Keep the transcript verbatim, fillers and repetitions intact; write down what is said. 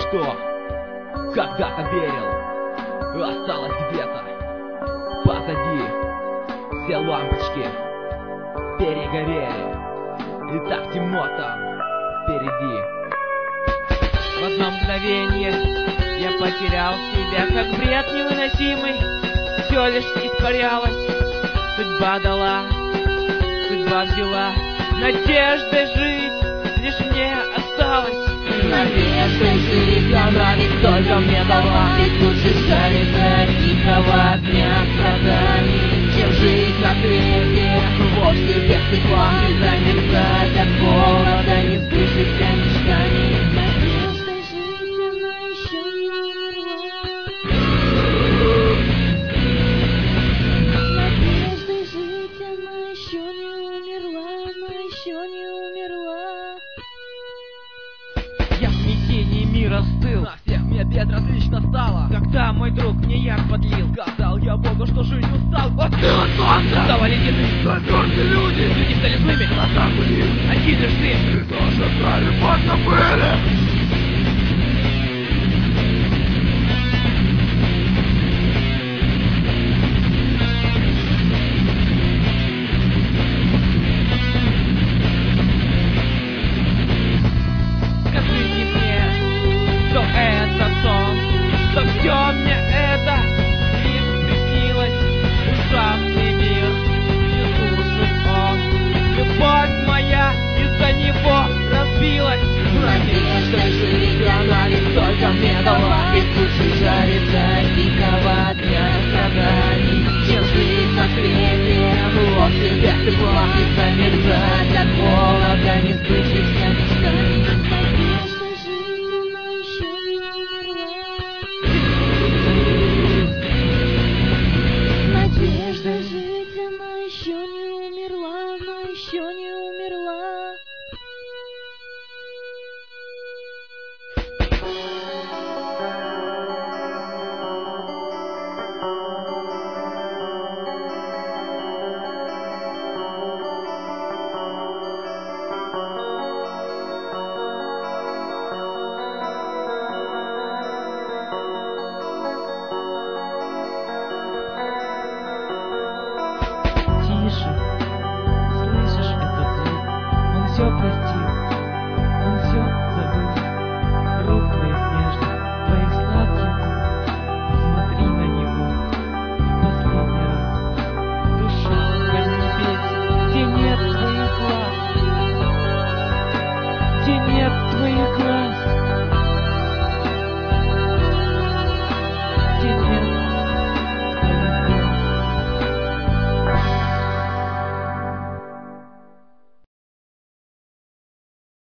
что когда-то верил, осталось где-то позади. Все лампочки перегорели, и так темно там впереди. В одно мгновение я потерял себя, как бред невыносимый. Все лишь испарялось, судьба дала, судьба взяла. Надеждой жить лишь мне осталось. Надеждой жить она ведь только мне дала. Ведь лучше жарить от тихого огня страданий, чем жить на свете вовсе без тепла. И замерзать от холода, не слышать о мечтаний. Надеждой жить она еще не умерла. Надеждой жить она еще не умерла. Она еще не умерла. Я в смятении мира стыл. На всех мне безразлично стало. Когда мой друг мне яд подлил, Сказал я Богу, что жить устал. Остыло солнце, Вставали деды, замерзли люди, люди стали злыми. глаза были, Один лишь ты. и тоже стали подзабыли.